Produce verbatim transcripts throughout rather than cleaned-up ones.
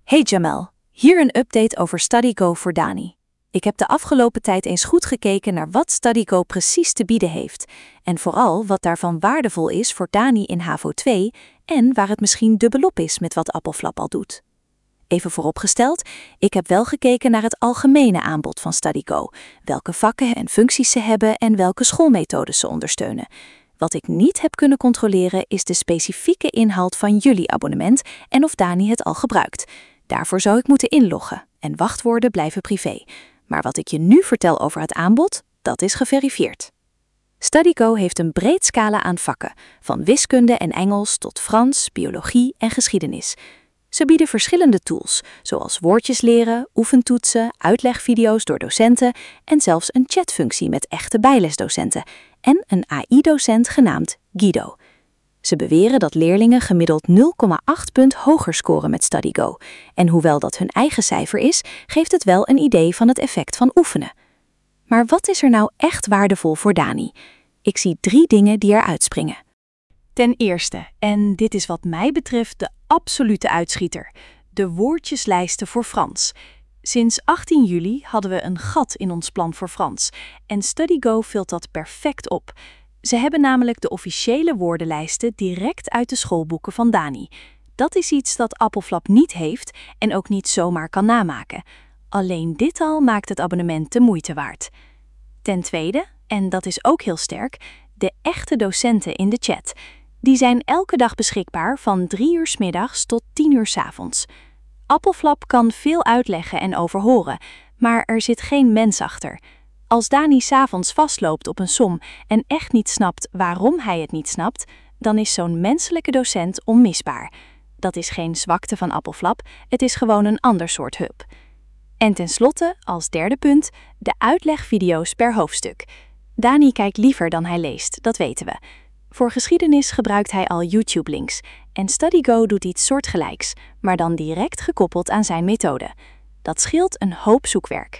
Hey Jamel, hier een update over StudyGo voor Dani. Ik heb de afgelopen tijd eens goed gekeken naar wat StudyGo precies te bieden heeft en vooral wat daarvan waardevol is voor Dani in H A V O twee en waar het misschien dubbelop is met wat Appelflap al doet. Even vooropgesteld, ik heb wel gekeken naar het algemene aanbod van StudyGo, welke vakken en functies ze hebben en welke schoolmethodes ze ondersteunen. Wat ik niet heb kunnen controleren is de specifieke inhoud van jullie abonnement en of Dani het al gebruikt. Daarvoor zou ik moeten inloggen en wachtwoorden blijven privé. Maar wat ik je nu vertel over het aanbod, dat is geverifieerd. StudyGo heeft een breed scala aan vakken, van wiskunde en Engels tot Frans, biologie en geschiedenis. Ze bieden verschillende tools, zoals woordjes leren, oefentoetsen, uitlegvideo's door docenten en zelfs een chatfunctie met echte bijlesdocenten en een A I-docent genaamd Guido. Ze beweren dat leerlingen gemiddeld nul komma acht punt hoger scoren met StudyGo. En hoewel dat hun eigen cijfer is, geeft het wel een idee van het effect van oefenen. Maar wat is er nou echt waardevol voor Dani? Ik zie drie dingen die er uitspringen. Ten eerste, en dit is wat mij betreft de absolute uitschieter, de woordjeslijsten voor Frans. Sinds achttien juli hadden we een gat in ons plan voor Frans en StudyGo vult dat perfect op. Ze hebben namelijk de officiële woordenlijsten direct uit de schoolboeken van Dani. Dat is iets dat Appelflap niet heeft en ook niet zomaar kan namaken. Alleen dit al maakt het abonnement de moeite waard. Ten tweede, en dat is ook heel sterk, de echte docenten in de chat. Die zijn elke dag beschikbaar van drie uur 's middags tot tien uur 's avonds. Appelflap kan veel uitleggen en overhoren, maar er zit geen mens achter. Als Dani 's avonds vastloopt op een som en echt niet snapt waarom hij het niet snapt, dan is zo'n menselijke docent onmisbaar. Dat is geen zwakte van Appelflap, het is gewoon een ander soort hulp. En tenslotte, als derde punt, de uitlegvideo's per hoofdstuk. Dani kijkt liever dan hij leest, dat weten we. Voor geschiedenis gebruikt hij al YouTube-links en StudyGo doet iets soortgelijks, maar dan direct gekoppeld aan zijn methode. Dat scheelt een hoop zoekwerk.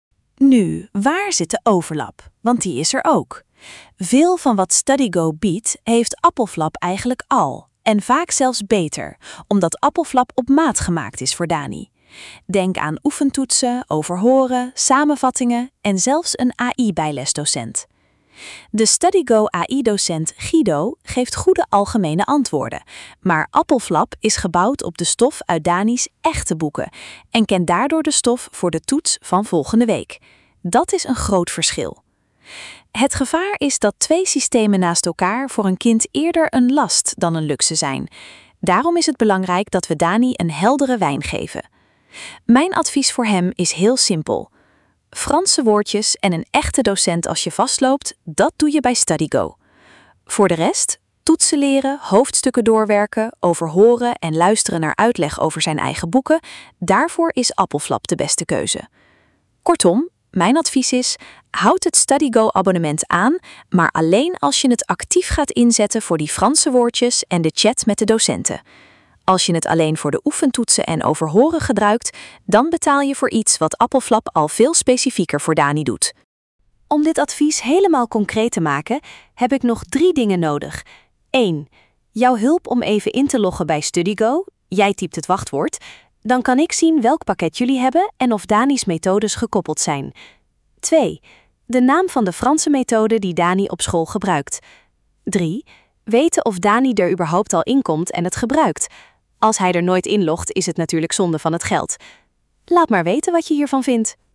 Nu, waar zit de overlap? Want die is er ook. Veel van wat StudyGo biedt, heeft Appelflap eigenlijk al. En vaak zelfs beter, omdat Appelflap op maat gemaakt is voor Dani. Denk aan oefentoetsen, overhoren, samenvattingen en zelfs een A I-bijlesdocent. De StudyGo A I-docent Guido geeft goede algemene antwoorden, maar Appelflap is gebouwd op de stof uit Dani's echte boeken en kent daardoor de stof voor de toets van volgende week. Dat is een groot verschil. Het gevaar is dat twee systemen naast elkaar voor een kind eerder een last dan een luxe zijn. Daarom is het belangrijk dat we Dani een heldere wijn geven. Mijn advies voor hem is heel simpel. Franse woordjes en een echte docent als je vastloopt, dat doe je bij StudyGo. Voor de rest, toetsen leren, hoofdstukken doorwerken, overhoren en luisteren naar uitleg over zijn eigen boeken, daarvoor is Appelflap de beste keuze. Kortom, mijn advies is, houd het StudyGo-abonnement aan, maar alleen als je het actief gaat inzetten voor die Franse woordjes en de chat met de docenten. Als je het alleen voor de oefentoetsen en overhoren gebruikt, dan betaal je voor iets wat Appelflap al veel specifieker voor Dani doet. Om dit advies helemaal concreet te maken, heb ik nog drie dingen nodig. één. Jouw hulp om even in te loggen bij StudyGo. Jij typt het wachtwoord. Dan kan ik zien welk pakket jullie hebben en of Dani's methodes gekoppeld zijn. twee. De naam van de Franse methode die Dani op school gebruikt. drie. Weten of Dani er überhaupt al inkomt en het gebruikt. Als hij er nooit inlogt, is het natuurlijk zonde van het geld. Laat maar weten wat je hiervan vindt.